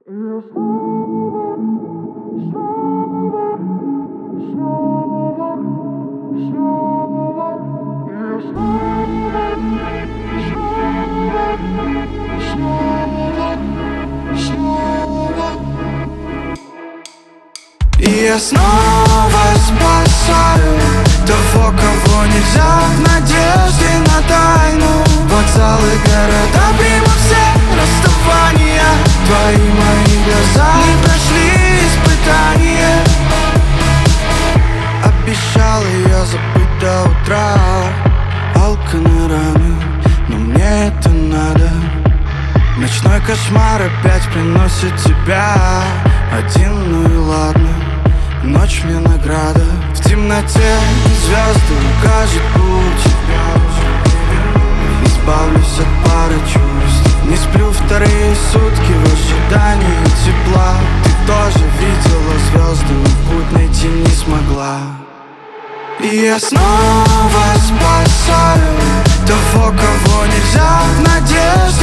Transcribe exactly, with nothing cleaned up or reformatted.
Я снова, снова, снова, снова. Я снова, снова, снова, снова. И я снова спасаю того, кого нельзя, в надежде на тайну. Вокзалы, города примут все расставания. Твои мои глаза не прошли испытания. Обещал ее забыть до утра. Алканы раны, но мне это надо. Ночной кошмар опять приносит тебя один, ну и ладно. Ночь мне награда. В темноте звезды укажут путь. Избавлюсь от пары чувств. Не сплю вторые сутки в ожидании тепла. Ты тоже видела звезды, но путь найти не смогла. И я снова спасаю того, кого нельзя, в надежде